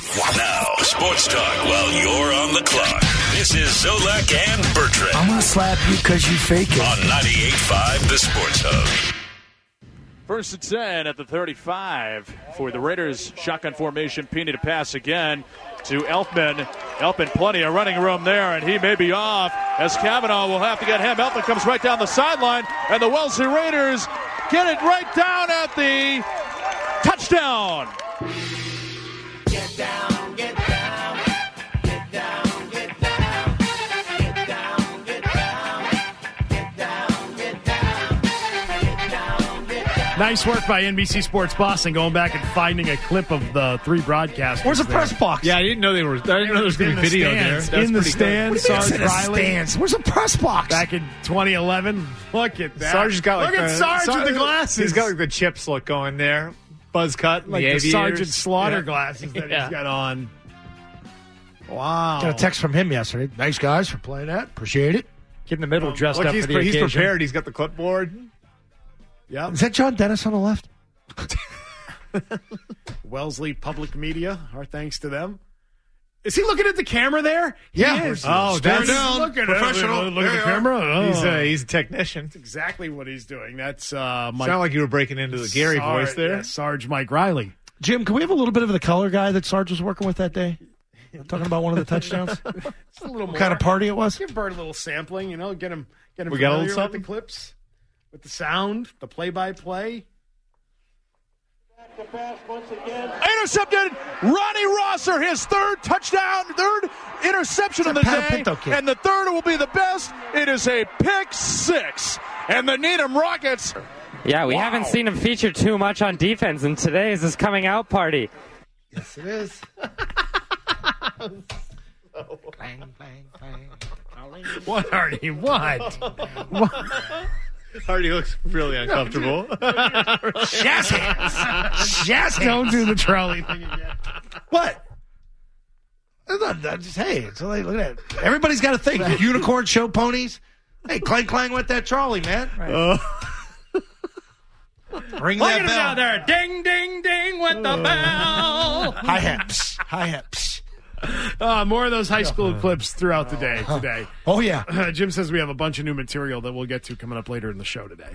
Now, sports talk while you're on the clock. This is Zolak and Bertrand. I'm going to slap you because you fake it. On 98.5 The Sports Hub. 1st and 10 at the 35 for the Raiders. Shotgun formation. Pini to pass again to Elfman. Elfman, plenty of running room there, and he may be off as Kavanaugh will have to get him. Elfman comes right down the sideline, and the Wellesley Raiders get it right down at the touchdown. Get down, get down, get down, get down, get down, get down, get down, get down, get down, get down. Nice work by NBC Sports Boston going back and finding a clip of the three broadcasters. Where's the there. press box? Yeah, I didn't know there was going to be video there. Stands. In the stands. Sarge Riley. Stands. Where's the press box? Back in 2011. Look at that. Sarge's got like look at Sarge with the glasses. He's got like the Chips look going there. Buzz cut, like the Sergeant Slaughter glasses that he's got on. Wow. Got a text from him yesterday. Nice guys for playing that. Appreciate it. Kid in the middle dressed Look, up he's for the occasion. He's prepared. He's got the clipboard. Yeah. Is that John Dennis on the left? Wellesley Public Media. Our thanks to them. Is he looking at the camera there? Yeah. He is. Oh, that's looking professional. Look at the camera. Oh. He's a technician. That's exactly what he's doing. That's Sound like you were breaking into the Gary voice there. Yeah, Sarge Mike Riley. Jim, can we have a little bit of the color guy that Sarge was working with that day? Talking about one of the touchdowns? Just a little more. What kind of party it was? Give Bird a little sampling, get him We got a little familiar with something? the clips, with the sound, the play-by-play. Intercepted. Ronnie Rosser, his third touchdown, third interception of the day, Pinto kid. and the third will be the best. It is a pick six, and the Needham Rockets. Yeah, we haven't seen him feature too much on defense, and today is his coming out party. Yes, it is. Clang, clang, clang. What, Artie? What? Hardy looks really uncomfortable. Jazz hands. Jazz hands. Don't do the trolley thing again. What? Hey, it's like, look at that. Everybody's got a thing. Unicorn show ponies. Hey, clang, clang with that trolley, man. Right. Ring Look that at him bell. down there. Ding, ding, ding with the bell. Hi-hats. Hi-hats. More of those high school clips throughout the day today. Oh, yeah. Jim says we have a bunch of new material that we'll get to coming up later in the show today.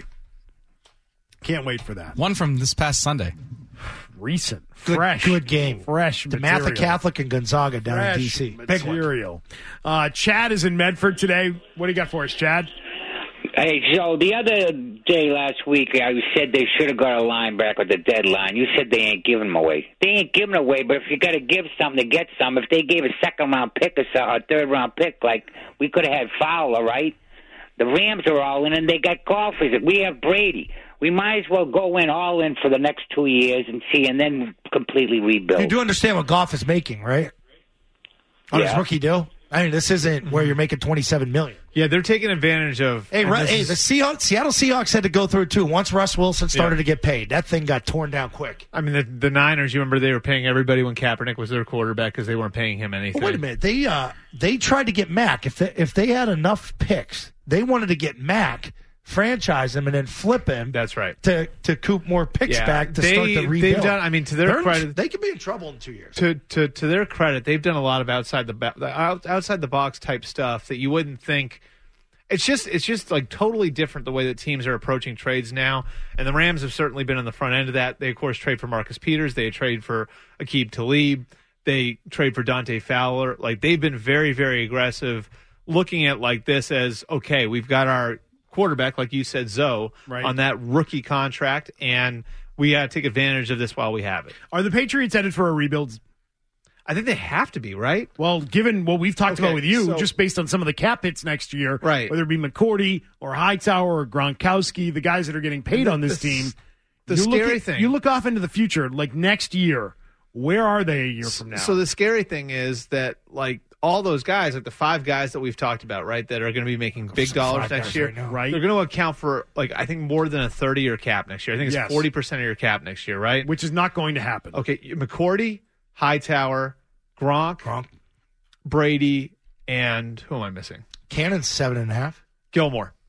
Can't wait for that. One from this past Sunday. Recent. Good, Fresh. good game. Fresh DeMatha material. Catholic and Gonzaga down in Fresh D.C. material. Chad is in Medford today. What do you got for us, Chad? Hey, Joe, the other day last week, I said they should have got a linebacker at the deadline. You said they ain't giving them away. They ain't giving them away, but if you got to give something to get some, if they gave a second-round pick or a third-round pick, like we could have had Fowler, right? The Rams are all in, and they got golfers. We have Brady. We might as well go in all in for the next 2 years and see, and then completely rebuild. You do understand what Goff is making, right? On his rookie deal? I mean, this isn't where you're making $27 million. Yeah, they're taking advantage of. Hey, the Seattle Seahawks had to go through it too. Once Russ Wilson started to get paid, that thing got torn down quick. I mean, the Niners. You remember they were paying everybody when Kaepernick was their quarterback because they weren't paying him anything. Well, wait a minute, they tried to get Mack. If they had enough picks, they wanted to get Mack, franchise him, and then flip him. That's right. To coop more picks back to start the rebuild. They've done. I mean, to their credit, they could be in trouble in 2 years. To their credit, they've done a lot of outside the box type stuff that you wouldn't think. It's just like totally different the way that teams are approaching trades now, and the Rams have certainly been on the front end of that. They of course trade for Marcus Peters, they trade for Aqib Talib, they trade for Dante Fowler. Like they've been very, very aggressive, looking at like this as okay, we've got our quarterback, like you said, Zoe, on that rookie contract, and we got to take advantage of this while we have it. Are the Patriots headed for a rebuild? I think they have to be, right? Well, given what we've talked about with you, just based on some of the cap hits next year, right? Whether it be McCourty or Hightower or Gronkowski, the guys that are getting paid on this team. The scary thing. You look off into the future, like next year, where are they a year from now? So the scary thing is that, like, all those guys, like the five guys that we've talked about, right, that are going to be making big dollars next year, right? They're going to account for, like, I think more than a 30-year cap next year. I think it's 40% of your cap next year, right? Which is not going to happen. Okay, McCourty, Hightower, Gronk, Brady, and who am I missing? Cannon's 7.5. Gilmore.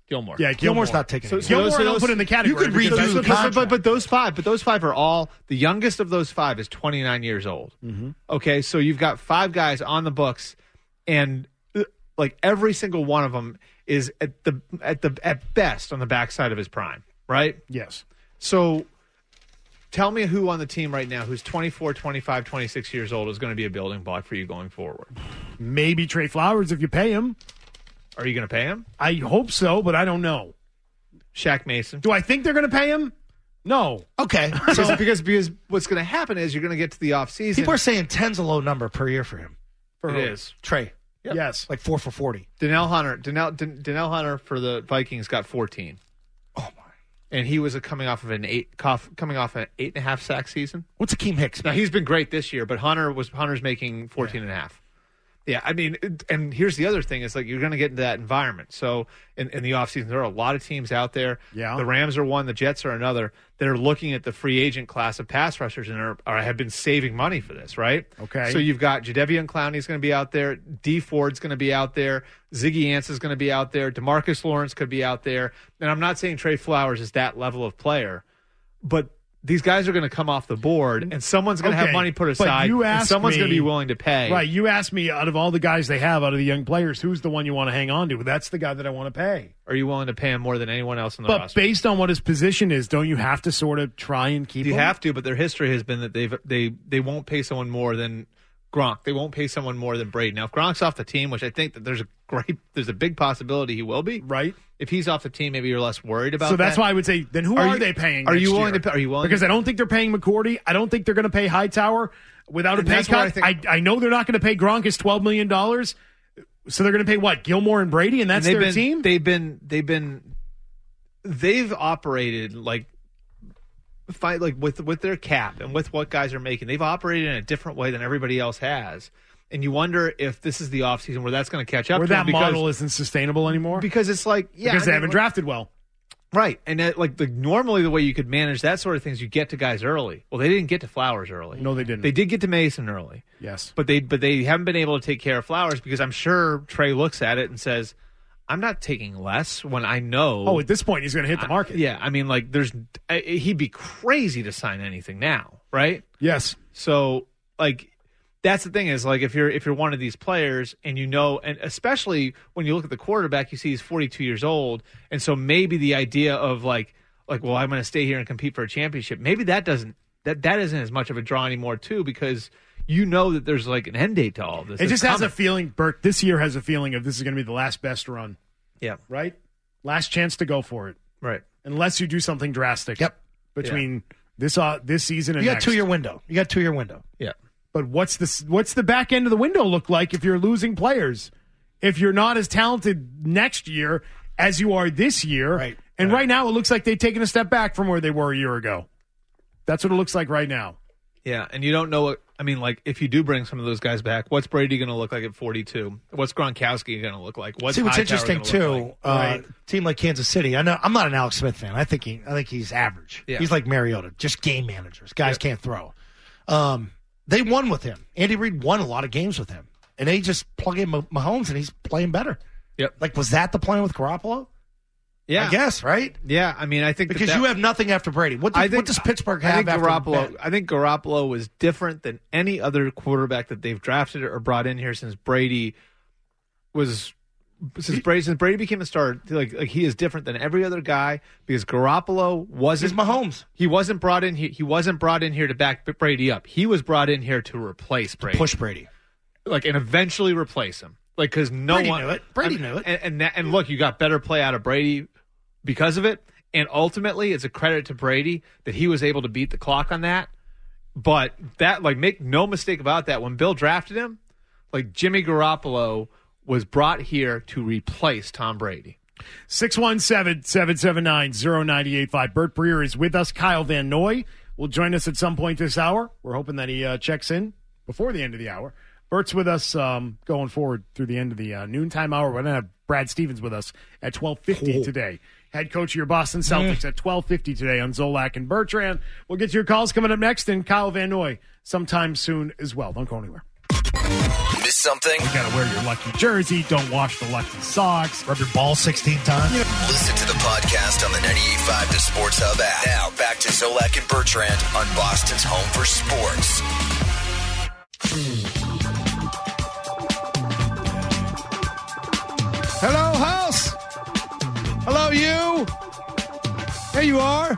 Gilmore. Yeah, Gilmore's not taking it. Gilmore I don't put in the category. You could read because through the contract. But those five are all, the youngest of those five is 29 years old. Mm-hmm. Okay, so you've got 5 guys on the books, and like every single one of them is at best on the backside of his prime, right? Yes. So tell me who on the team right now who's 24, 25, 26 years old is going to be a building block for you going forward. Maybe Trey Flowers if you pay him. Are you going to pay him? I hope so, but I don't know. Shaq Mason. Do I think they're going to pay him? No. Okay. So because what's going to happen is you're going to get to the offseason. People are saying 10's a low number per year for him. It is. Trey. Yep. Yes. Like 4 for 40. Donnell Hunter for the Vikings got 14. Oh, my. And he was coming off an 8.5 sack season. What's Akeem Hicks? Now, he's been great this year, but Hunter's making 14.5. Yeah, I mean, and here's the other thing. It's like you're going to get into that environment. So in the offseason, there are a lot of teams out there. Yeah. The Rams are one. The Jets are another. That are looking at the free agent class of pass rushers and have been saving money for this, right? Okay. So you've got Jadeveon Clowney's going to be out there. D Ford's going to be out there. Ziggy Ansah's going to be out there. DeMarcus Lawrence could be out there. And I'm not saying Trey Flowers is that level of player, but these guys are going to come off the board, and someone's going to have money put aside, and someone's going to be willing to pay. Right, you asked me, out of all the guys they have, out of the young players, who's the one you want to hang on to? That's the guy that I want to pay. Are you willing to pay him more than anyone else in the But roster? based on what his position is, don't you have to sort of try and keep him? You have to, but their history has been that they won't pay someone more than Gronk. They won't pay someone more than Brady. Now, if Gronk's off the team, which I think that there's a big possibility he will be. Right. If he's off the team, maybe you're less worried about that. So that's why I would say, then who are they paying? Are you next willing year? to? Are you willing? Because I don't think they're paying McCourty. I don't think they're going to pay Hightower without And a pay that's where cut. I know they're not going to pay Gronk his $12 million. So they're going to pay what? Gilmore and Brady, and that's their team. They've operated like with their cap and with what guys are making. They've operated in a different way than everybody else has. And you wonder if this is the offseason where that's going to catch up where to that them model isn't sustainable anymore. Because it's like, because they haven't drafted well. Right. And normally the way you could manage that sort of thing is you get to guys early. Well, they didn't get to Flowers early. No, they didn't. They did get to Mason early. Yes. But they haven't been able to take care of Flowers because I'm sure Trey looks at it and says, I'm not taking less when I know. Oh, at this point, he's going to hit the market. Yeah. I mean, like, he'd be crazy to sign anything now, right? Yes. So, like, that's the thing is, like, if you're one of these players and you know, and especially when you look at the quarterback, you see he's 42 years old. And so maybe the idea of like, well, I'm going to stay here and compete for a championship. Maybe that isn't as much of a draw anymore too, because you know that there's like an end date to all of this. It just has a feeling, Bert, this year has a feeling of this is going to be the last best run. Yeah. Right? Last chance to go for it. Right. Unless you do something drastic. Yep. Between this season and you got next. 2 year window. You got 2 year window. Yeah. But what's the back end of the window look like if you're losing players? If you're not as talented next year as you are this year. Right. And right now it looks like they've taken a step back from where they were a year ago. That's what it looks like right now. Yeah, and you don't know what I mean. Like, if you do bring some of those guys back, what's Brady going to look like at 42? What's Gronkowski going to look like? What's interesting too? Like? Team like Kansas City. I know I'm not an Alex Smith fan. I think he's average. Yeah. He's like Mariota, just game managers. Guys can't throw. They won with him. Andy Reid won a lot of games with him, and they just plug in Mahomes, and he's playing better. Yep. Like, was that the plan with Garoppolo? Yeah, I guess, right? Yeah, I mean, I think because you have nothing after Brady. What does Pittsburgh have after Garoppolo? I think Garoppolo was different than any other quarterback that they've drafted or brought in here since Brady Brady became a starter. Like he is different than every other guy because Garoppolo wasn't. He's Mahomes. He wasn't brought in. He wasn't brought in here to back Brady up. He was brought in here to replace Brady, push Brady, and eventually replace him. Like, because Brady knew it. Brady knew it. And look, you got better play out of Brady because of it. And ultimately, it's a credit to Brady that he was able to beat the clock on that. But that, make no mistake about that. When Bill drafted him, Jimmy Garoppolo was brought here to replace Tom Brady. 617-779-0985. Bert Breer is with us. Kyle Van Noy will join us at some point this hour. We're hoping that he checks in before the end of the hour. Bert's with us going forward through the end of the noontime hour. We're going to have Brad Stevens with us at 12:50 today. Head coach of your Boston Celtics at 12:50 today on Zolak and Bertrand. We'll get to your calls coming up next, and Kyle Van Noy sometime soon as well. Don't go anywhere. Miss something? You got to wear your lucky jersey. Don't wash the lucky socks. Rub your ball 16 times. Listen to the podcast on the 98.5 The Sports Hub app. Now back to Zolak and Bertrand on Boston's home for sports. Hello, house. Hello, you. There you are.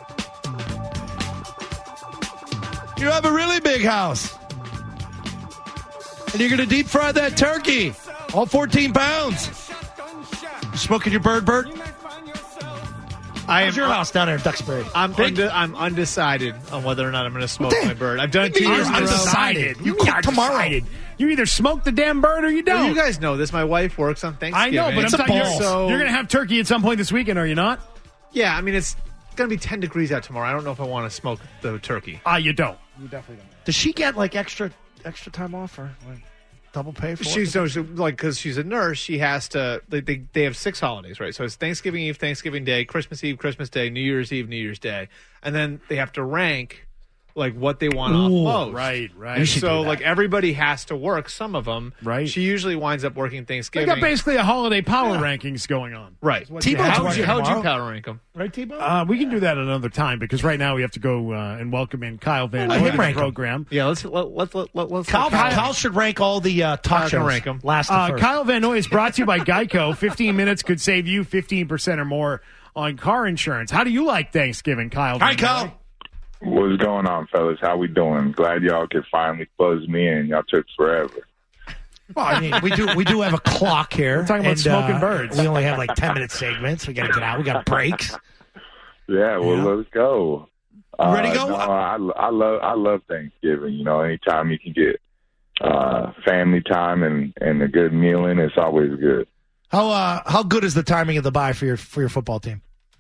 You have a really big house. And you're going to deep fry that turkey. All 14 pounds. You smoking your bird, Bert? How's your house down there in Duxbury? I'm undecided on whether or not I'm going to smoke my bird. I've done it 2 You're years in a row. undecided. You are tomorrow. decided. You either smoke the damn bird or you don't. Well, you guys know this. My wife works on Thanksgiving. I know, but It's I'm a talking. ball. You're going to have turkey at some point this weekend, are you not? Yeah, I mean, it's going to be 10 degrees out tomorrow. I don't know if I want to smoke the turkey. You don't. You definitely don't. Does she get like extra time off or like double pay for it? Because she's a nurse, she has to. They have 6 holidays, right? So it's Thanksgiving Eve, Thanksgiving Day, Christmas Eve, Christmas Day, New Year's Eve, New Year's Day, and then they have to rank like what they want off most. Right. And so like everybody has to work. Some of them. Right. She usually winds up working They Thanksgiving. got basically a holiday power rankings going on. Right. T-Bone's working How'd you tomorrow. power rank them? Right, T-Bone? We can do that another time because right now we have to go and welcome in Kyle Van Let Noy him to the rank 'em. program. Yeah, let's Kyle should rank all the talk shows. rank 'em. Last to first. Kyle Van Noy is brought to you by Geico. 15 minutes could save you 15% or more on car insurance. How do you like Thanksgiving, Kyle? Hi, Van Noy? Kyle. What's going on, fellas? How we doing? Glad y'all could finally buzz me in. Y'all took forever. Well, I mean, we do have a clock here. We're talking about and, smoking birds. We only have like 10-minute segments. We got to get out. We got breaks. Yeah, well, let's go. You ready to go? No, I love Thanksgiving. You know, anytime you can get family time and a good meal in, it's always good. How good is the timing of the bye for your football team?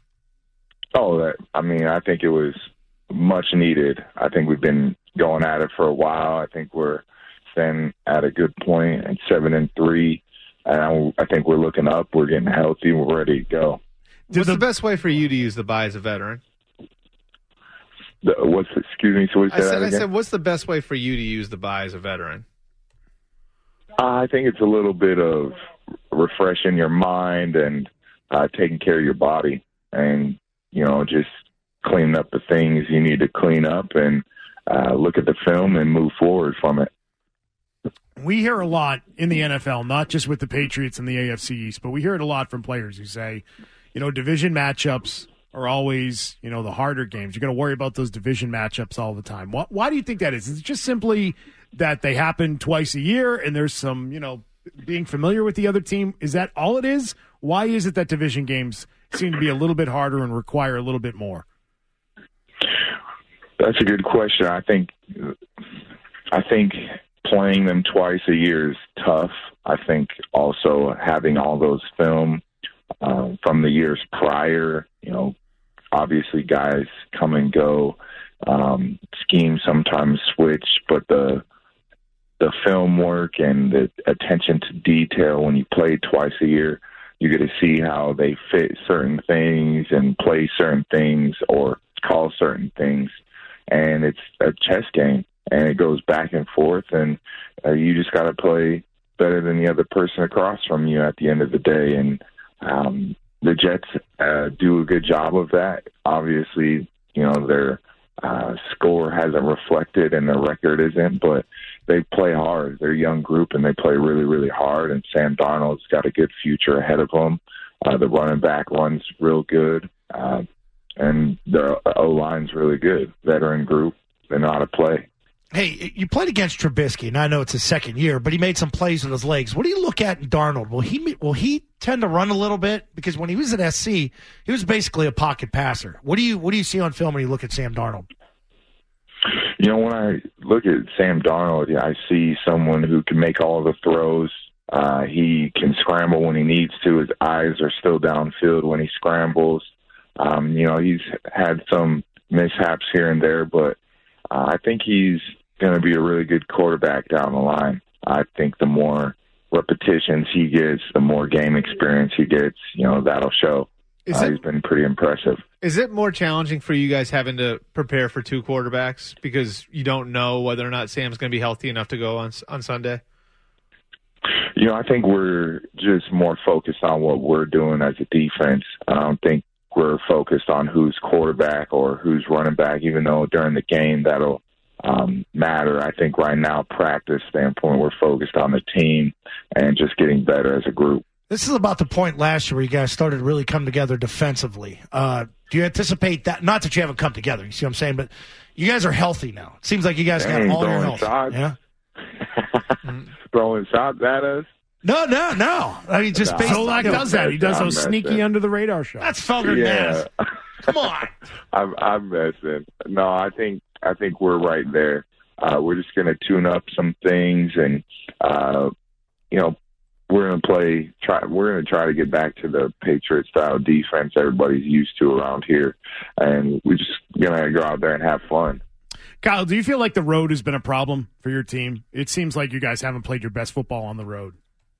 I think it was much needed. I think we've been going at it for a while. I think we're then at a good point at 7-3, and I think we're looking up. We're getting healthy. We're ready to go. What's the best way for you to use the bye as a veteran? Excuse me, so we say that again? I said, what's the best way for you to use the bye as a veteran? I think it's a little bit of refreshing your mind and taking care of your body and, just cleaning up the things you need to clean up and look at the film and move forward from it. We hear a lot in the NFL, not just with the Patriots and the AFC East, but we hear it a lot from players who say, division matchups are always, the harder games. You're going to worry about those division matchups all the time. Why do you think that is? Is it just simply that they happen twice a year and there's some, being familiar with the other team? Is that all it is? Why is it that division games seem to be a little bit harder and require a little bit more? That's a good question. I think playing them twice a year is tough. I think also having all those film from the years prior, obviously guys come and go, schemes sometimes switch, but the film work and the attention to detail when you play twice a year, you get to see how they fit certain things and play certain things or call certain things. And it's a chess game, and it goes back and forth, and you just got to play better than the other person across from you at the end of the day. And the Jets do a good job of that. Obviously, their score hasn't reflected and their record isn't, but they play hard. They're a young group, and they play really, really hard, and Sam Darnold's got a good future ahead of him. The running back runs real good. And the O-line's really good. Veteran group. They know how to play. Hey, you played against Trubisky, and I know it's his second year, but he made some plays with his legs. What do you look at in Darnold? Will he tend to run a little bit? Because when he was at SC, he was basically a pocket passer. What do you see on film when you look at Sam Darnold? When I look at Sam Darnold, I see someone who can make all the throws. He can scramble when he needs to. His eyes are still downfield when he scrambles. He's had some mishaps here and there, but I think he's going to be a really good quarterback down the line. I think the more repetitions he gets, the more game experience he gets, that'll show. He's been pretty impressive. Is it more challenging for you guys having to prepare for two quarterbacks because you don't know whether or not Sam's going to be healthy enough to go on Sunday? I think we're just more focused on what we're doing as a defense. I don't think we're focused on who's quarterback or who's running back, even though during the game that'll matter. I think right now, practice standpoint, we're focused on the team and just getting better as a group. This is about the point last year where you guys started to really come together defensively. Do you anticipate that? Not that you haven't come together, you see what I'm saying, but you guys are healthy now. It seems like you guys got all your health. Shots. Yeah? Throwing shots at us? No. I mean, just based Solak does that. He does those sneaky under-the-radar shots. That's Felger Naz. Come on. I'm messing. No, I think we're right there. We're just going to tune up some things, and we're going to try to get back to the Patriot style defense everybody's used to around here, and we're just going to go out there and have fun. Kyle, do you feel like the road has been a problem for your team? It seems like you guys haven't played your best football on the road.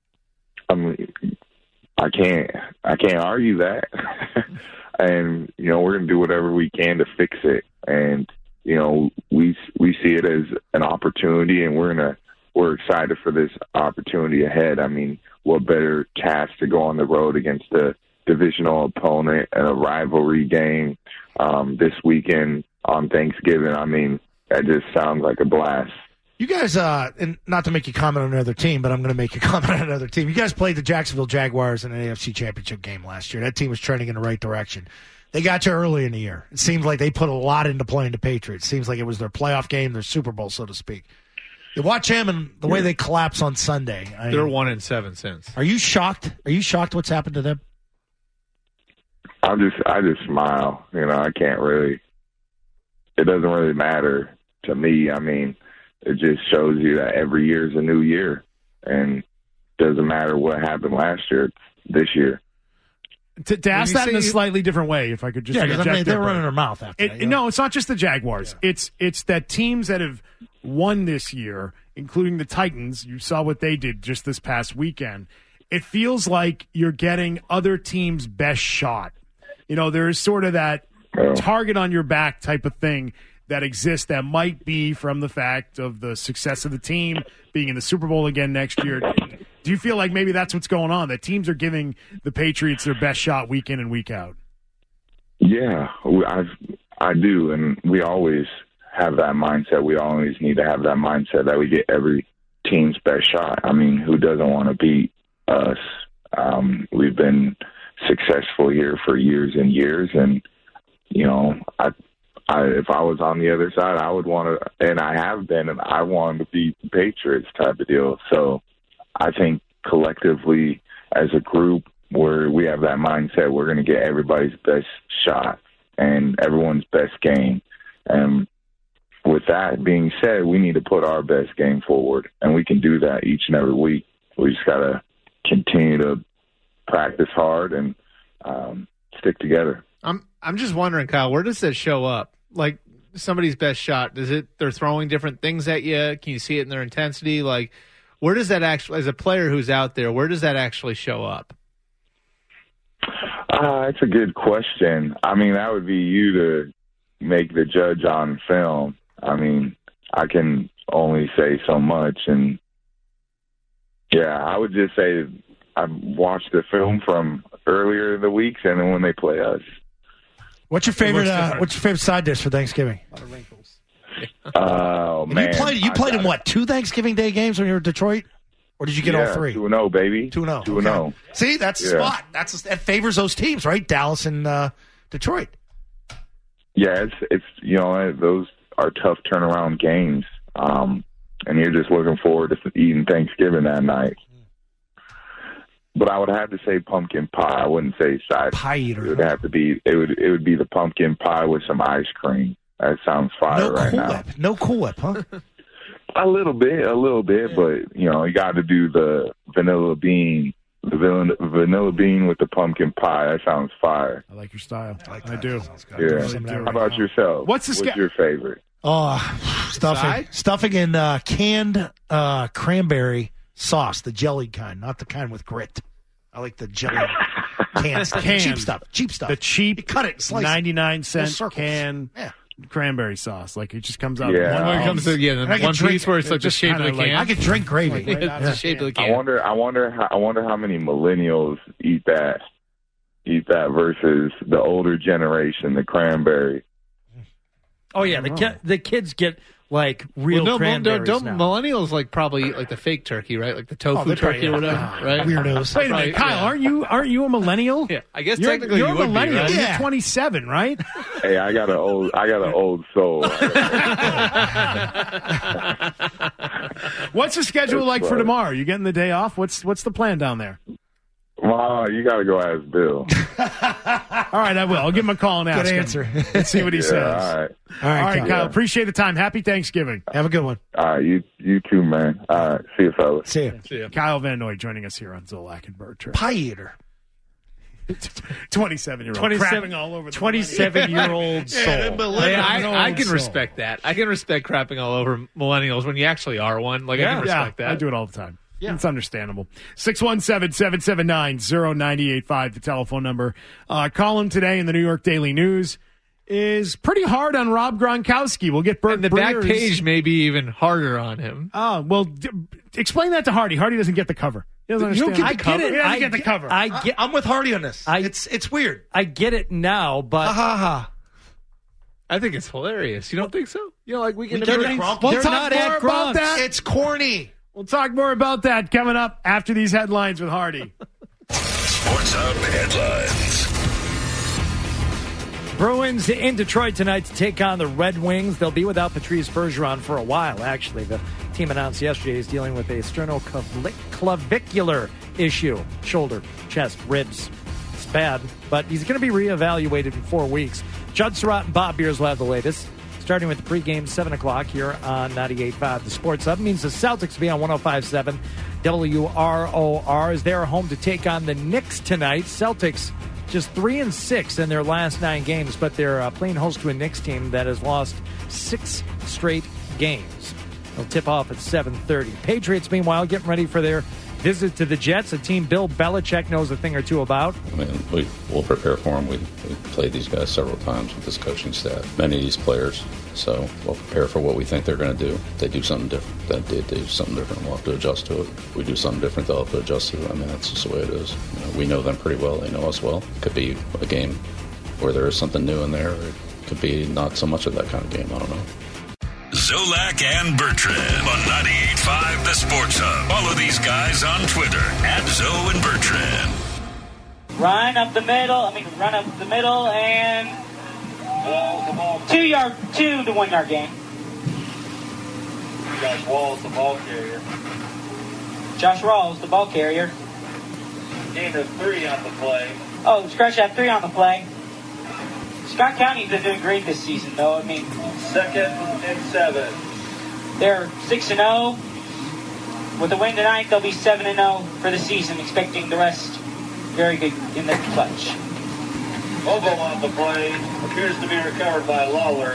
I can't argue that. And, we're going to do whatever we can to fix it. And, we see it as an opportunity, and we're excited for this opportunity ahead. I mean, what better task to go on the road against a divisional opponent and a rivalry game this weekend on Thanksgiving. I mean, that just sounds like a blast. You guys, and not to make you comment on another team, but I'm going to make you comment on another team. You guys played the Jacksonville Jaguars in an AFC Championship game last year. That team was trending in the right direction. They got you early in the year. It seems like they put a lot into playing the Patriots. It seems like it was their playoff game, their Super Bowl, so to speak. You watch them and the way they collapse on Sunday. They're 1-7 since. Are you shocked? Are you shocked what's happened to them? I just smile. I can't really. It doesn't really matter to me. I mean, it just shows you that every year is a new year, and it doesn't matter what happened last year. It's this year. To ask that in a slightly different way, if I could just because they're running their mouth after that. No, it's not just the Jaguars. Yeah. It's that teams that have won this year, including the Titans. You saw what they did just this past weekend. It feels like you're getting other teams' best shot. There is sort of that target on your back type of thing that exists that might be from the fact of the success of the team being in the Super Bowl again next year. Do you feel like maybe that's what's going on, that teams are giving the Patriots their best shot week in and week out? Yeah, I do, and we always have that mindset. We always need to have that mindset that we get every team's best shot. I mean, who doesn't want to beat us? We've been successful here for years and years, and, if I was on the other side, I would want to, and I have been, and I wanted to beat the Patriots type of deal. So I think collectively as a group where we have that mindset, we're going to get everybody's best shot and everyone's best game. And with that being said, we need to put our best game forward, and we can do that each and every week. We just got to continue to practice hard and stick together. I'm just wondering, Kyle, where does that show up? Like somebody's best shot, they're throwing different things at you? Can you see it in their intensity? Like, where does that actually, as a player who's out there, where does that actually show up? It's a good question. I mean, that would be you to make the judge on film. I mean, I can only say so much. And, yeah, I would just say I've watched the film from earlier in the weeks and then when they play us. What's your favorite side dish for Thanksgiving? A lot of wrinkles. Oh, man. You played in what, 2 Thanksgiving Day games when you were in Detroit? Or did you get all 3? 2-0, baby. 2-0. 2-0. Okay. See, that's the spot. That favors those teams, right? Dallas and Detroit. Yeah, it's those are tough turnaround games. And you're just looking forward to eating Thanksgiving that night. But I would have to say pumpkin pie. I wouldn't say side pie eater. It would have to be. It would be the pumpkin pie with some ice cream. That sounds fire now. No Cool Whip, huh? A little bit, yeah. But you got to do the vanilla bean with the pumpkin pie. That sounds fire. I like your style. I do. Yeah. How about yourself? What's your favorite? Oh, stuffing in canned cranberry sauce, the jellied kind, not the kind with grit. I like the jelly. Canned stuff. Canned. Cheap stuff. The cheap You cut it, slice it. 99-cent circles. can Yeah. cranberry sauce. Like it just comes out. Yeah. One When it piece. comes to the I can one drink piece where it's it like the just shape of the kinda like- can. I could drink gravy. Right Yeah, out it's of the shape of the I can. wonder how many millennials eat that versus the older generation, the cranberry. Oh yeah, the kids get like real Well, cranberries don't now. millennials like probably like the fake turkey, right? Like the tofu they're turkey or probably- whatever, right? Weirdos. Wait a minute, Right, Kyle. yeah. Aren't you a millennial? Yeah, I guess You're technically a you would be, millennial. right? You're 27, right? Hey, I got an old soul. What's the schedule That's like for right. tomorrow? You getting the day off? What's the plan down there? Wow, you got to go ask Bill. All right, I will. I'll give him a call and ask Good him. answer. Let's see what he Yeah, says. all right. All right, Kyle. Kyle. Appreciate the time. Happy Thanksgiving. Have a good one. All right, you too, man. All right, see you, fellas. See you. See ya. Kyle Van Noy joining us here on Zolak and Bertrand. Pie eater. 27-year-old. 27 crapping all over the 27-year-old soul. Hey, I can respect that. I can respect crapping all over millennials when you actually are one. Like I can respect that. I do it all the time. Yeah. It's understandable. 617-779-0985, the telephone number. Column today in the New York Daily News is pretty hard on Rob Gronkowski. We'll get Bert And the back Breer's- page may be even harder on him. Oh, well, explain that to Hardy. Hardy doesn't get the cover. He doesn't understand. I get it. He doesn't I get the cover. I'm with Hardy on this. It's weird. I get it now, but I think it's hilarious. You don't think so? You know, like we can. They're Bernie- not- We'll they're talk not more at about Gronks. that. It's corny. We'll talk more about that coming up after these headlines with Hardy. Sports Hub headlines. Bruins in Detroit tonight to take on the Red Wings. They'll be without Patrice Bergeron for a while, actually. The team announced yesterday he's dealing with a sternoclavicular issue. Shoulder, chest, ribs. It's bad, but he's going to be reevaluated in 4 weeks. Judd Surratt and Bob Beers will have the latest. Starting with the pregame 7 o'clock here on 98.5 The Sports Hub. Means the Celtics will be on 105.7 WROR as they're home to take on the Knicks tonight. Celtics just 3-6 in their last 9 games, but they're playing host to a Knicks team that has lost 6 straight games. They'll tip off at 7:30. Patriots, meanwhile, getting ready for their visit to the Jets, a team Bill Belichick knows a thing or two about. I mean, we'll prepare for them. We played these guys several times with this coaching staff, many of these players. So we'll prepare for what we think they're going to do. If they do something different, that they do something different, we'll have to adjust to it. If we do something different, they'll have to adjust to it. I mean, that's just the way it is. You know, we know them pretty well. They know us well. It could be a game where there is something new in there. Or it could be not so much of that kind of game. I don't know. Zolak and Bertrand on 98.5 The Sports Hub. Follow these guys on Twitter at Zoe and Bertrand. Run up the middle and 2 to 1 yard gain. Josh Rawls, the ball carrier. Josh Rawls, the ball carrier. Gain of 3 on the play. Oh, Scratch that 3 on the play. Scott County's been doing great this season, though. I mean, 2nd and 7. they're 6-0. With the win tonight, they'll be 7-0 for the season, expecting the rest very good in the clutch. Obo on the play. Appears to be recovered by Lawler.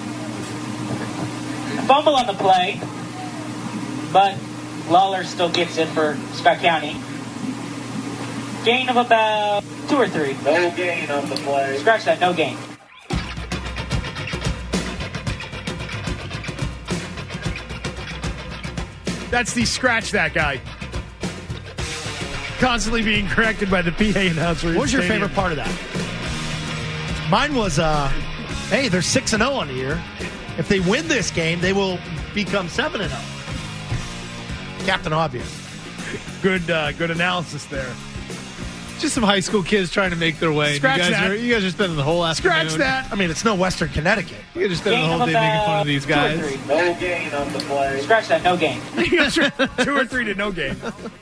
A fumble on the play, but Lawler still gets it for Scott County. Gain of about 2 or 3. No gain on the play. Scratch that, no gain. That's the scratch that guy. Constantly being corrected by the PA announcer. What was your favorite part of that? Mine was, hey, they're 6-0 on the year. If they win this game, they will become 7-0. Captain Obvious. Good analysis there. Just some high school kids trying to make their way. Scratch you guys that. You guys are spending the whole afternoon. Scratch that. I mean, it's no Western Connecticut. You guys are spending the whole day making fun of these guys. 2 or 3. No gain on the play. Scratch that, no gain. 2 or 3 to no game.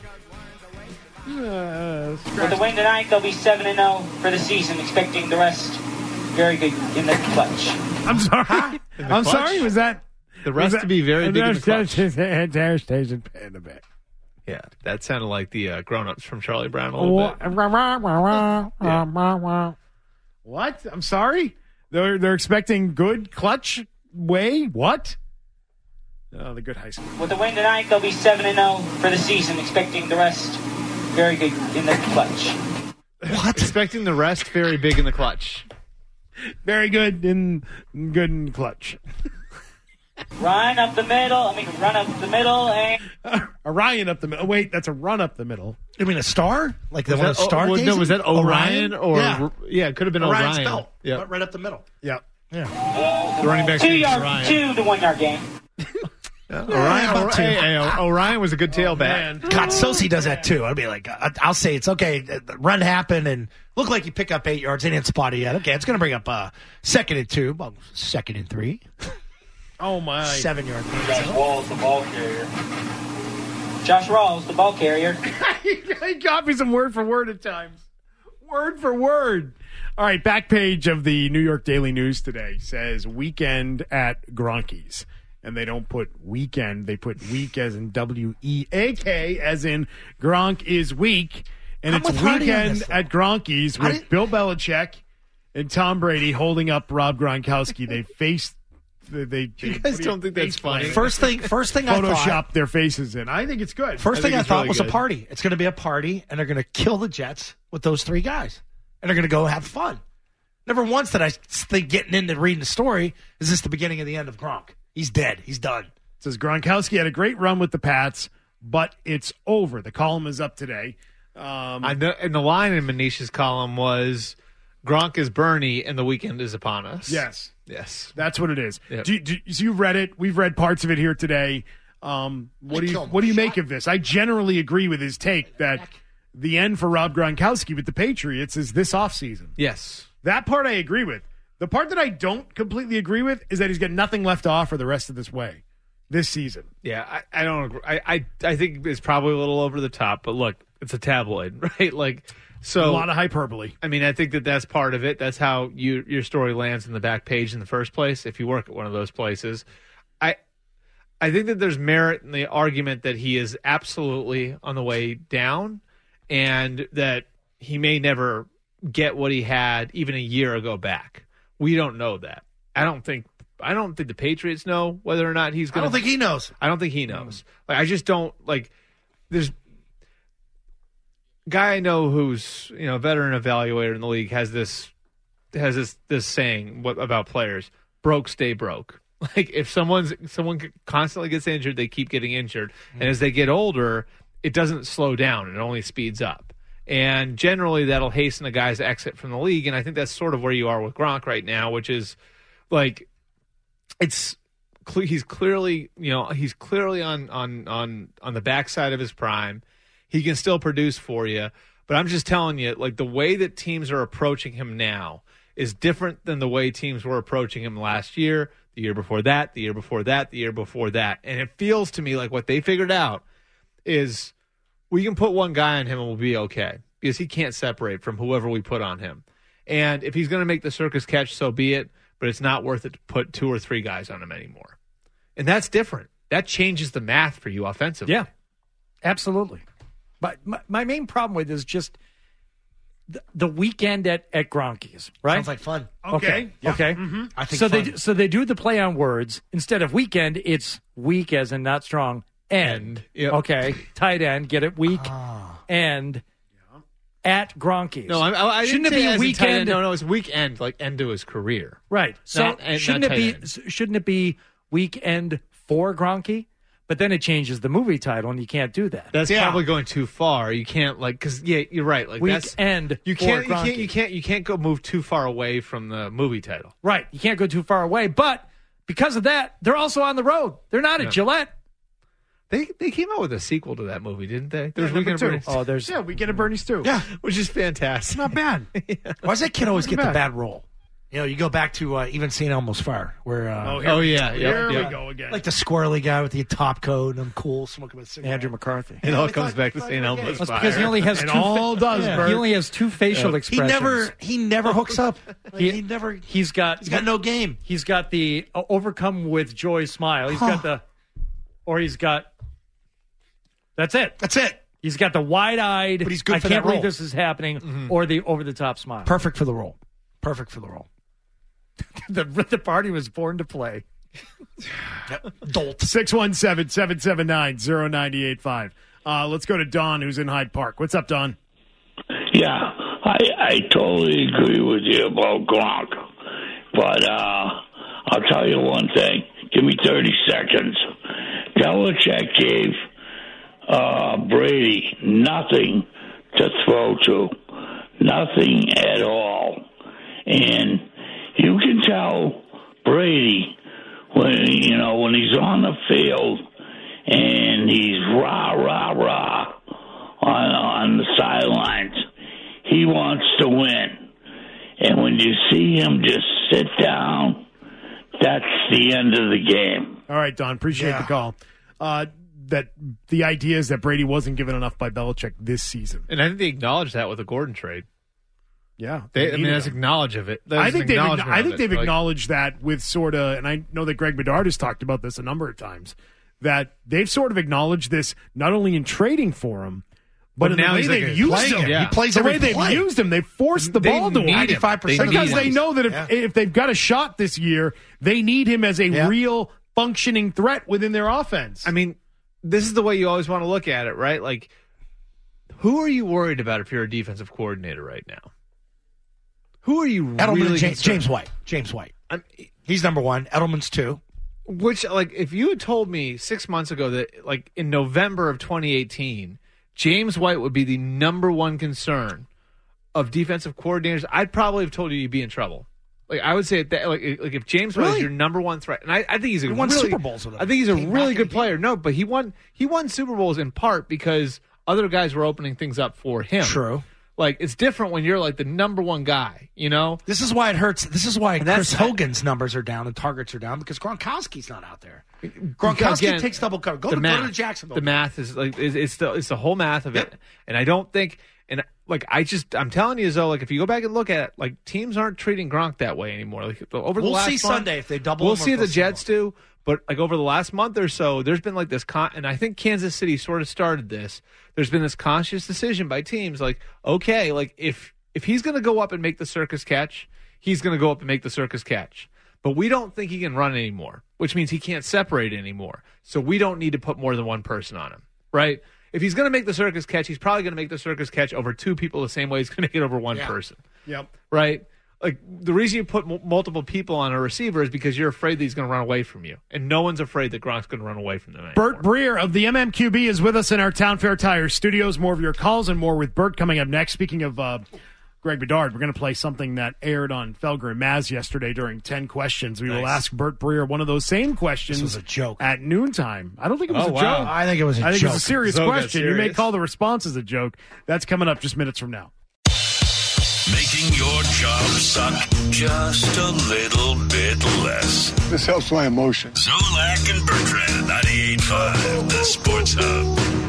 With the win tonight, they'll be 7-0 for the season, expecting the rest very good in the clutch. I'm sorry. I'm sorry. Was that The rest to be very big in the clutch. Station in a bit. Yeah, that sounded like the grown-ups from Charlie Brown a little bit. What? I'm sorry. They're expecting good clutch way. What? Oh, the good high school. With the win tonight, they'll be 7-0 for the season, expecting the rest very good in the clutch. What? Expecting the rest very big in the clutch. Very good in clutch. Run up the middle. Run up the middle and Orion up the middle. Wait, that's a run up the middle. You mean a star? Like the Was one of that- Stargazing? no, was that Orion or Yeah, it could have been Orion's Orion. belt. Yeah. Right up the middle. Yeah. The running back's 2 name's yards, Orion. 2 to 1 yard gain. Orion was a good tailback. God, Sosi does that too. I'd be like, I'll say it's okay. The run happened and look like you pick up 8 yards. They didn't spot it yet. Okay, it's going to bring up 2nd and 2, well, 2nd and 3. Oh my! 7 yard. Josh Wall, the ball carrier. Josh Rawls, the ball carrier. He copies them word for word at times. Word for word. All right, back page of the New York Daily News today says weekend at Gronky's. And they don't put weekend, they put week as in W-E-A-K, as in Gronk is weak. And I'm it's with Hardy on weekend this, though. at Gronky's with Bill Belichick and Tom Brady holding up Rob Gronkowski. They faced. They You guys don't think that's funny? First thing I Photoshop thought. their faces in. I think it's good. First thing I it's thought really was a good. party. It's going to be a party, and they're going to kill the Jets with those 3 guys, and they're going to go have fun. Never once did I think getting into reading the story is this the beginning of the end of Gronk. He's dead. He's done. It says Gronkowski had a great run with the Pats, but it's over. The column is up today. And the line in Manish's column was Gronk is Bernie and the weekend is upon us. Yes. Yes. That's what it is. Yep. So you read it. We've read parts of it here today. What do you make of this? I generally agree with his take that the end for Rob Gronkowski with the Patriots is this offseason. Yes. That part I agree with. The part that I don't completely agree with is that he's got nothing left to offer the rest of this season. Yeah, I don't agree. I think it's probably a little over the top, but look, it's a tabloid, right? Like, so A lot of hyperbole. I mean, I think that's part of it. That's how your story lands in the back page in the first place, if you work at one of those places. I think that there's merit in the argument that he is absolutely on the way down and that he may never get what he had even a year ago back. We don't know that. I don't think the Patriots know whether or not he's going to. I don't think he knows. I don't think he knows. Like, I just don't like. There's guy I know who's a veteran evaluator in the league has this saying about players: broke, stay broke. Like if someone constantly gets injured, they keep getting injured, and as they get older, it doesn't slow down; it only speeds up. And generally, that'll hasten a guy's exit from the league. And I think that's sort of where you are with Gronk right now, which is like he's clearly on the backside of his prime. He can still produce for you, but I'm just telling you, like the way that teams are approaching him now is different than the way teams were approaching him last year, the year before that, the year before that, the year before that. And it feels to me like what they figured out is we can put one guy on him and we'll be okay because he can't separate from whoever we put on him. And if he's going to make the circus catch, so be it, but it's not worth it to put 2 or 3 guys on him anymore. And that's different. That changes the math for you offensively. Yeah, absolutely. But my main problem with it is just the weekend at Gronky's, right? Sounds like fun. Okay. Yeah. Okay. Mm-hmm. I think so. They do the play on words instead of weekend. It's weak as in not strong. End. Yep. Okay. Tight end. Get it? Week. End. At Gronky's. No, I shouldn't didn't it be say a as in tight end. weekend? No, it's weekend, like end to his career. Right. So shouldn't not it be? Shouldn't it be weekend for Gronky? But then it changes the movie title, and you can't do that. That's probably going too far. You can't because you're right. Like weekend. You can't go move too far away from the movie title. Right. You can't go too far away. But because of that, they're also on the road. They're not at Gillette. They came out with a sequel to that movie, didn't they? There's Weekend Weekend at Bernie's. there's Weekend at Bernie's too. Yeah, which is fantastic. Not bad. Why does that kid always get the bad role? You go back to even St. Elmo's Fire, where Here we go again. like the squirrely guy with the top coat, and I'm cool, smoking with a cigarette. Andrew McCarthy. It all comes back to St. Elmo's That's Fire. because he only has It two. all does, Bert. He only has 2 facial expressions. He never hooks up. Like, He- he never. He's got no game. He's got the overcome with joy smile. He's got he's got. That's it. That's it. He's got the wide-eyed. But he's good I for can't that believe role. this is happening, or the over-the-top smile. Perfect for the role. Perfect for the role. the party was born to play. Dolt. 617-779-0985. Let's go to Don, who's in Hyde Park. What's up, Don? Yeah. I totally agree with you about Gronk, but I'll tell you one thing. Give me 30 seconds. Belichick gave Brady nothing to throw to, nothing at all, and you can tell Brady when he's on the field and he's rah rah rah on the sidelines. He wants to win. And when you see him just sit down, that's the end of the game. All right, Don, appreciate the call. That the idea is that Brady wasn't given enough by Belichick this season. And I think they acknowledged that with the Gordon trade. Yeah. That's acknowledge of it. I think they've acknowledged that with sort of, and I know that Greg Bedard has talked about this a number of times, that they've sort of acknowledged this not only in trading for him, but in the way they've used him. He plays the way every they've play. used him. They've forced the ball to him. 95% because they know that if they've got a shot this year, they need him as a real functioning threat within their offense. I mean, this is the way you always want to look at it, right? Like, who are you worried about if you're a defensive coordinator right now? Who are you Edelman really and James White. James White. He's number one. Edelman's two. Which, like, if you had told me 6 months ago that, like, in November of 2018, James White would be the number one concern of defensive coordinators, I'd probably have told you you'd be in trouble. Like, I would say that, like if James White is your number one threat, and I think he's He won Super Bowls with him. I think he's a really good player. No, but he won Super Bowls in part because other guys were opening things up for him. True. Like, it's different when you're like the number one guy, you know? This is why it hurts. This is why Chris Hogan's numbers are down and targets are down because Gronkowski's not out there. Gronkowski takes double cover. Go to Jacksonville. The math is like it's the whole math of it, and I don't think. And like I'm telling you, Zoe, like if you go back and look at it, like teams aren't treating Gronk that way anymore. Like over the we'll last see month, Sunday if they double. We'll him or see if the they'll Jets do, but like over the last month or so, there's been like this and I think Kansas City sort of started this. There's been this conscious decision by teams, like okay, like if he's going to go up and make the circus catch, he's going to go up and make the circus catch. But we don't think he can run anymore, which means he can't separate anymore. So we don't need to put more than one person on him, right? If he's going to make the circus catch, he's probably going to make the circus catch over two people the same way he's going to make it over one person. Yep. Right? Like, the reason you put multiple people on a receiver is because you're afraid that he's going to run away from you. And no one's afraid that Gronk's going to run away from them anymore. Bert Breer of the MMQB is with us in our Town Fair Tires studios. More of your calls and more with Bert coming up next. Speaking of Greg Bedard, we're going to play something that aired on Felger and Maz yesterday during 10 Questions. We will ask Bert Breer one of those same questions. This was a joke. At noontime. I don't think it was a joke. I think it was a joke. I think it was a serious So question. serious. You may call the response as a joke. That's coming up just minutes from now. Making your job suck just a little bit less. This helps my emotions. Zolak and Bertrand, 98.5, the Sports Hub.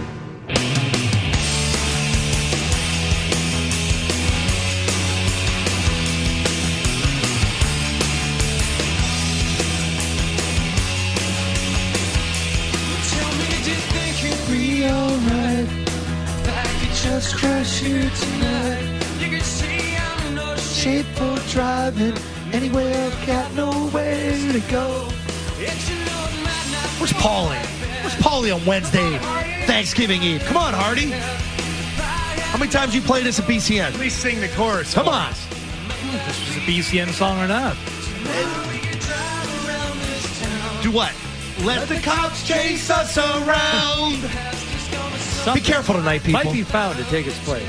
Just crush here tonight. You can see I'm no shape for driving anywhere. I've got nowhere to go. Where's Paulie? Where's Paulie on Wednesday, Thanksgiving Eve? Come on, Hardy. How many times you play this at BCN? At least sing the chorus. Come on. This was a BCN song or not? Do what? Let the cops chase us around. Be careful tonight, people. Might be found to take its place.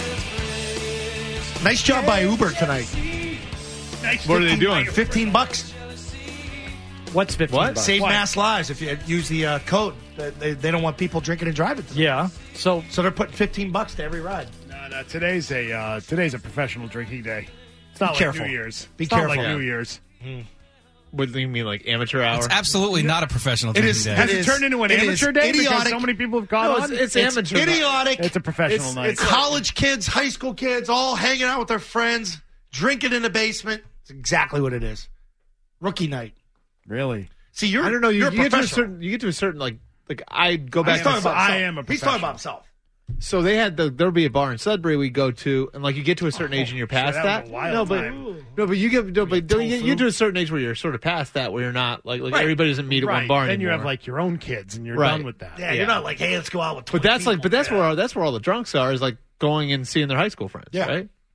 Nice job by Uber tonight. What are they doing? $15. What's 15 What? bucks? Save mass lives if you use the code. They don't want people drinking and driving tonight. Yeah. So they're putting $15 to every ride. No, today's a professional drinking day. It's not Be like careful. New Year's. Be It's not careful. like New Year's. What do you mean, like amateur hour? It's absolutely not a professional It drinking is. day. Has it turned into an amateur day because idiotic. so many people have gone No, on? it's amateur. idiotic. It's a professional night. It's college kids, high school kids, all hanging out with their friends, drinking in the basement. It's exactly what it is. Rookie night. Really? See, you're. I don't know. You're You a get to a professional. certain. You get to a certain like I go back. He's talking about I himself. am a He's talking about professional. himself. So they had there'll be a bar in Sudbury we go to, and like you get to a certain age and you're past that was that. a wild No, but time. you get to a certain age where you're sort of past that, where you're not like Right. everybody doesn't meet at Right. one bar Then you anymore. have like your own kids and you're Right. done with that. Yeah, you're not like, hey, let's go out with 20 but that's people. where all the drunks are is like going and seeing their high school friends, Yeah. right?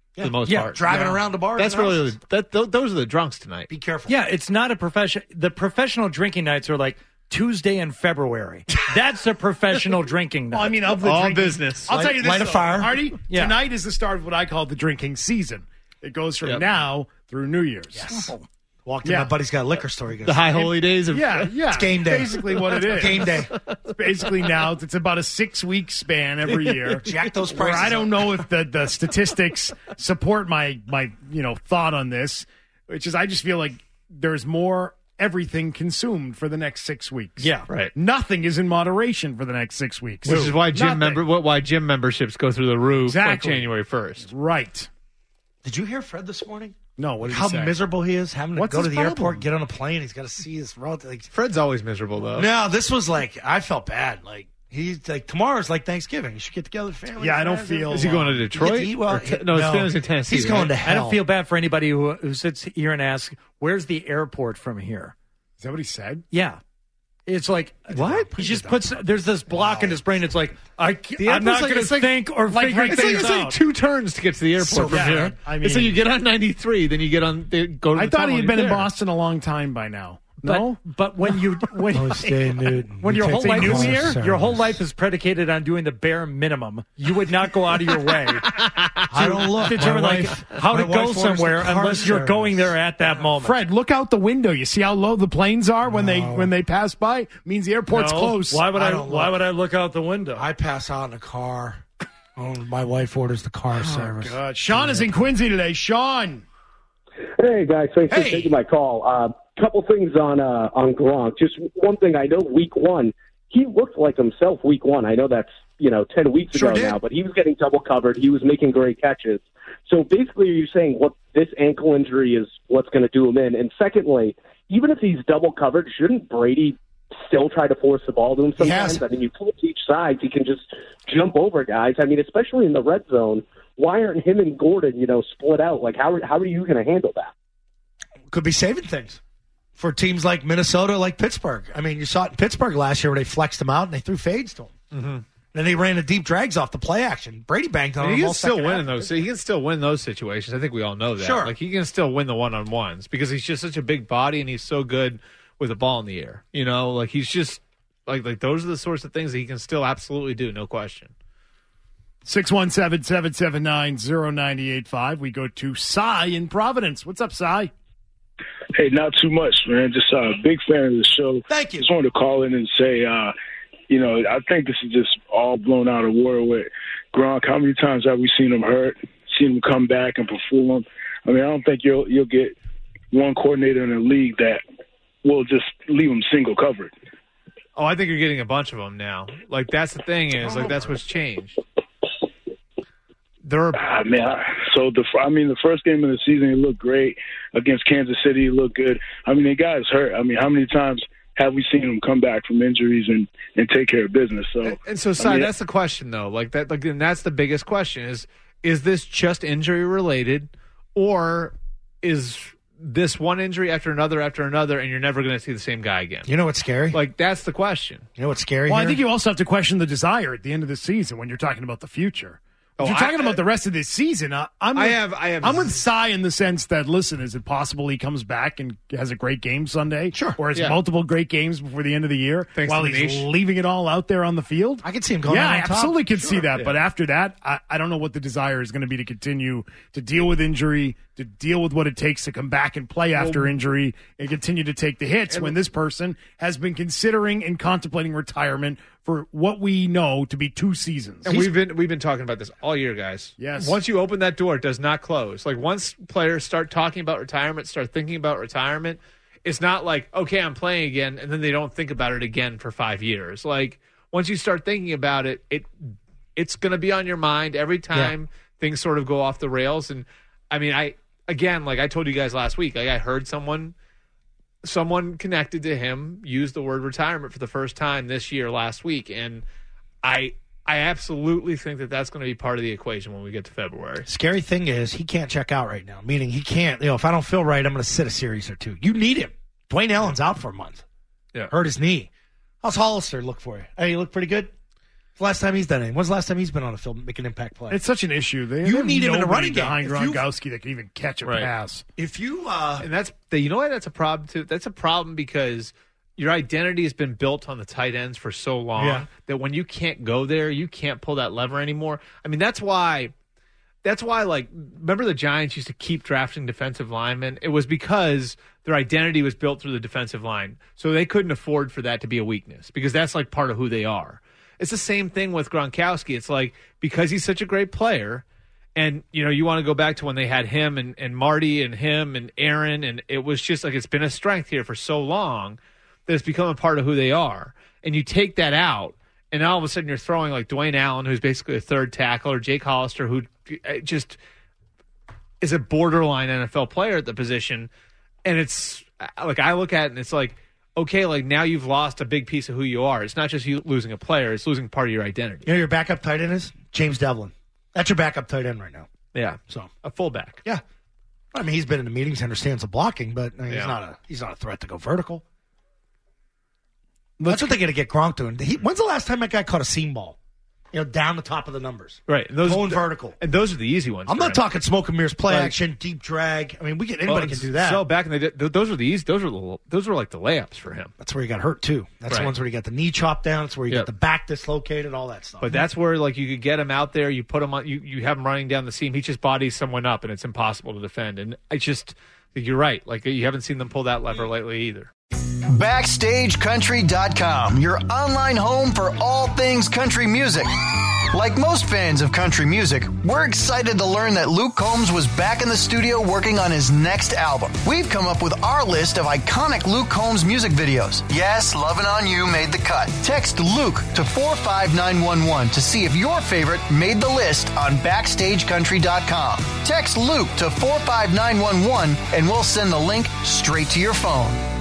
for the most Yeah, part. driving around the bars That's and really houses. those are the drunks tonight. Be careful. Yeah, it's not a profession. The professional drinking nights are like Tuesday in February. That's a professional drinking night. Well, I mean, of the all drinking, business. I'll tell you this, light a though, fire. Artie. Yeah. Tonight is the start of what I call the drinking season. It goes from now through New Year's. Yes. Walked in, Yeah. my buddy's got a liquor store. He goes, The high holy days of Yeah, It's game day. Basically what it is. Game day. It's basically now, it's about a 6-week span every year. Jack those Where prices I don't up. know if the statistics support my thought on this, which is I just feel like there's more everything consumed for the next 6 weeks. Yeah. Right. Nothing is in moderation for the next 6 weeks. Which is why Nothing. why gym memberships go through the roof like Exactly. January 1st. Right. Did you hear Fred this morning? No, what did How he say? miserable he is having to What's go to his the problem? airport, get on a plane. He's got to see his relative. Like, Fred's always miserable though. no, this was like, I felt bad. Like, he's like, tomorrow's like Thanksgiving. You should get together with family. Yeah, I don't friends, feel- Is he going to You get Detroit? to eat well. Or no, his family's in Tennessee. He's going right? to I hell. don't feel bad for anybody who sits here and asks, "Where's the airport from here?" Is that what he said? Yeah. It's like What? he just puts. There's this block in his brain. It's like I'm airport's not like- going it's to like- think or like figure right- It's like, things it's like out. 2 turns to get to the airport So from bad. here. I And so mean- you get on 93, then you go to the I thought tunnel he had and been you're in there. Boston a long time by now. No? But when you Oh, stay nude. when You your take whole the life news is service. your whole life is predicated on doing the bare minimum, you would not go out of your way I don't look. determine My like wife- how my to wife go orders the somewhere car unless you're service. going there at that moment. Fred, look out the window. You see how low the planes are when they pass by? Means the airport's No. close. Why would I I? don't Why look. would I look out the window? I pass out in the car. Oh, my wife orders the car service. God. Sean is in Quincy today. Sean. Hey guys, thanks for Hey. taking my call. Couple things on Gronk. Just one thing, I know week one he looked like himself. Week one, I know that's 10 weeks Sure ago did. now, but he was getting double covered. He was making great catches. So basically, you're saying what this ankle injury is what's going to do him in. And secondly, even if he's double covered, shouldn't Brady still try to force the ball to him sometimes? has. I mean, you pull to each side, he can just jump over guys. I mean, especially in the red zone. Why aren't him and Gordon, split out? Like, how are you going to handle that? Could be saving things for teams like Minnesota, like Pittsburgh. I mean, you saw it in Pittsburgh last year where they flexed him out and they threw fades to him. Mm-hmm. Then they ran the deep drags off the play action. Brady banked on I mean, him he all can still second win half. in those. He can still win those situations. I think we all know that. Sure. Like he can still win the one-on-ones because he's just such a big body and he's so good with the ball in the air. Like he's just like those are the sorts of things that he can still absolutely do, no question. 617-779-0985. We go to Cy in Providence. What's up, Cy? Hey, not too much, man. Just a big fan of the show. Thank you. Just wanted to call in and say, I think this is just all blown out of water with Gronk. How many times have we seen him hurt, seen him come back and perform? I mean, I don't think you'll get one coordinator in the league that will just leave him single covered. Oh, I think you're getting a bunch of them now. Like that's the thing is like that's what's changed. So the first game of the season, he looked great against Kansas City. He looked good. I mean, the guy's hurt. I mean, how many times have we seen him come back from injuries and take care of business? So, Cy, that's the question though. And that's the biggest question is this just injury related, or is this one injury after another, and you're never going to see the same guy again? You know what's scary? Like that's the question. You know what's scary? Well, here? I think you also have to question the desire at the end of the season when you're talking about the future. If you're talking about the rest of this season, I'm with Cy in the sense that, listen, is it possible he comes back and has a great game Sunday? Sure. Or has Yeah. multiple great games before the end of the year Thanks while to the he's niche. leaving it all out there on the field? I can see him going Yeah, out I on top. absolutely could see Sure. that. Yeah. But after that, I don't know what the desire is going to be to continue to deal with injury, to deal with what it takes to come back and play after injury and continue to take the hits when this person has been considering and contemplating retirement for what we know to be 2 seasons. And we've been talking about this all year, guys. Yes. Once you open that door, it does not close. Like once players start talking about retirement, start thinking about retirement, it's not like, okay, I'm playing again, and then they don't think about it again for 5 years. Like once you start thinking about it, it's going to be on your mind every time things sort of go off the rails. And I mean, like I told you guys last week, like I heard someone connected to him use the word retirement for the first time this year last week, and I absolutely think that that's going to be part of the equation when we get to February. Scary thing is he can't check out right now, meaning he can't. If I don't feel right, I'm going to sit a series or two. You need him. Dwayne Allen's out for a month. Yeah, hurt his knee. How's Hollister look for you? Hey, you look pretty good. Last time he's done it. When's the last time he's been on a field making impact play? It's such an issue. You need him in the running game. behind Gronkowski that can even catch a pass. If you and you know why that's a problem too. That's a problem because your identity has been built on the tight ends for so long that when you can't go there, you can't pull that lever anymore. I mean, that's why. Like, remember the Giants used to keep drafting defensive linemen? It was because their identity was built through the defensive line, so they couldn't afford for that to be a weakness because that's like part of who they are. It's the same thing with Gronkowski. It's like, because he's such a great player, and, you know, you want to go back to when they had him and Marty and him and Aaron, and it was just like, it's been a strength here for so long that it's become a part of who they are. And you take that out, and all of a sudden you're throwing like Dwayne Allen, who's basically a third tackle, or Jake Hollister, who just is a borderline NFL player at the position. And it's like, I look at it and it's like, okay, like now you've lost a big piece of who you are. It's not just you losing a player, it's losing part of your identity. You know, your backup tight end is James Devlin. That's your backup tight end right now. Yeah. So a fullback. Yeah. I mean, he's been in the meetings, understands the blocking, but I mean, he's not a threat to go vertical. That's what they're going to get Gronk doing. When's the last time that guy caught a seam ball? You know, down the top of the numbers. Right. Going vertical. And those are the easy ones. I'm not talking smoke and mirrors, play action, deep drag. I mean, anybody can do that. So back in the day, those were the easy. Those were like the layups for him. That's where he got hurt too. That's the ones where he got the knee chopped down. That's where he got the back dislocated, all that stuff. But that's where like you could get him out there. You put him on. You have him running down the seam. He just bodies someone up, and it's impossible to defend. And I just, you're right. Like, you haven't seen them pull that lever lately either. BackstageCountry.com, your online home for all things country music. Like most fans of country music, we're excited to learn that Luke Combs was back in the studio working on his next album. We've come up with our list of iconic Luke Combs music videos. Yes, Lovin' On You made the cut. Text Luke to 45911 to see if your favorite made the list on BackstageCountry.com. Text Luke to 45911 and we'll send the link straight to your phone.